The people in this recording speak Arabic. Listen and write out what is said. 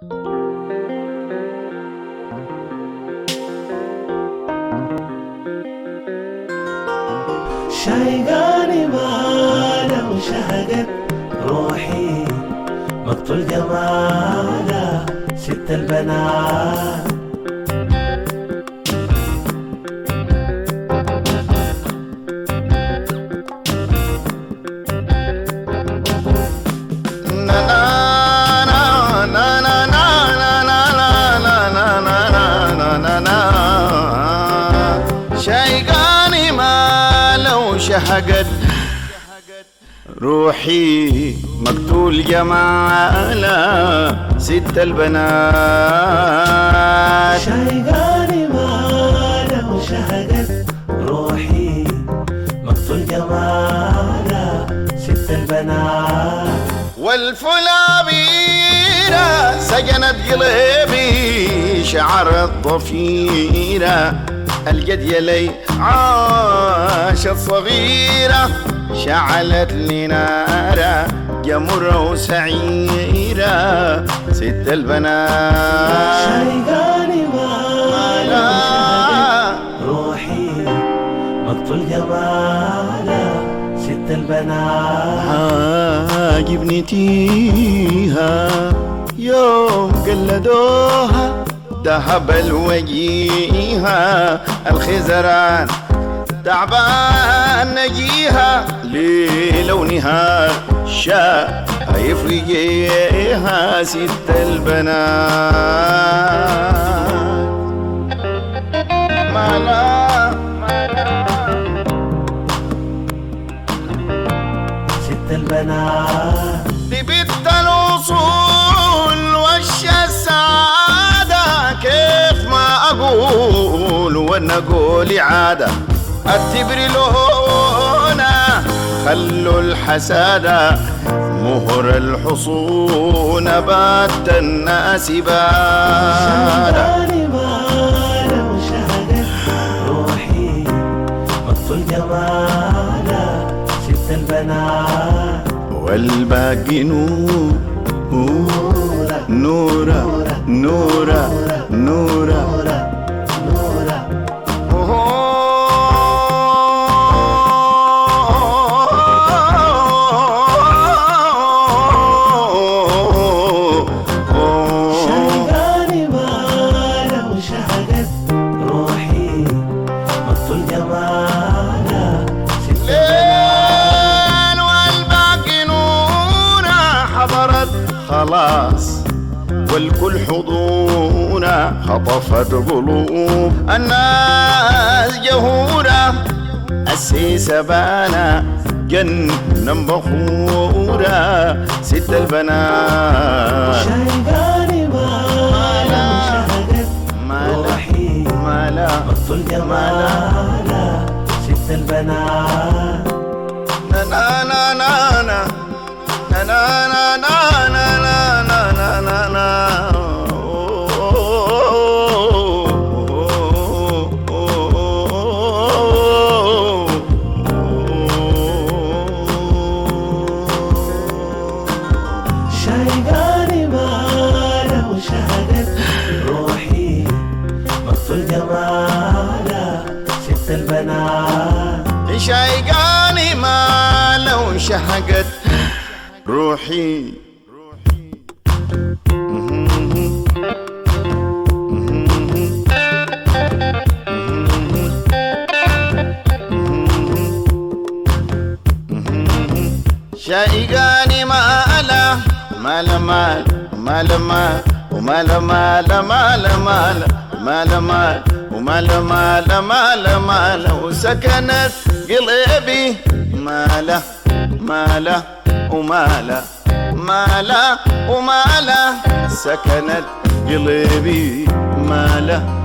شايقاني ماله وشهقت روحي مقتول جماله ست البنات. شايقاني ماله شهقت روحي مقتول جماله ست البنات. شايقاني ماله وشهقت روحي مقتول جماله ست البنات. والفلابيرة سجنت قلبي شعرت ضفيرة الجد يلي عاشت صغيرة شعلت لي نارة جمرة وسعيرة ست البنات. شايقاني ماله روحي مقتول جماله ست البنات. عاجبني تيها يوم قلدوها ذهب الوجيها الخزران تعبان نجيها ليلة ونهار شايف رجيها ست البنات. مالا ست البنات. دي بنت الوصول والسعادة كيف ما أقول وأنا أقول عادة التبر لونا خلوا الحسادة مهر الحصون بات الناس بادة. شايقاني ماله وشهقت روحي مقتول جماله ست البنات. والباقي نور نورا نورا نورا شايقاني ماله وشهقت روحي مقتول جماله ست الليل والباقي نورا حضرت خلاص والكل حضورا خطفت قلوب الناس جهورا السيسة بانا جنة بخورة ست البنات. شايقاني ماله وشهقت روحي مقتول جماله ست البنات. نا نا نا نا نا نا نا نا نا نا نا. شايقاني ماله وشهقت روحي مقتول جماله ست البنات. شايقاني ماله وشهقت روحي شايقاني ماله ماله مال ماله مال وماله ماله ماله ماله ماله مال وماله ماله ماله ماله وسكنت قلبي ماله ماله وماله ماله وماله سكنت قلبي ماله